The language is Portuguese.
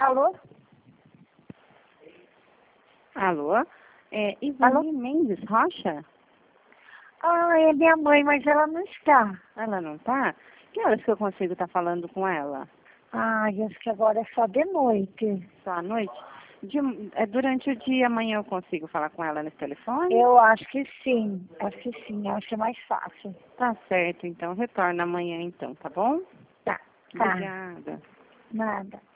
Alô? Alô? Alô? Ivani Mendes Rocha? Ah, é minha mãe, mas ela não está. Ela não tá? Que horas que eu consigo estar falando com ela? Ah, acho que agora é só de noite. Só à noite? Durante o dia, amanhã eu consigo falar com ela nesse telefone? Eu acho que sim. Acho que sim, acho que é mais fácil. Tá certo, então. Retorna amanhã, então, tá bom? Tá. Obrigada. Nada.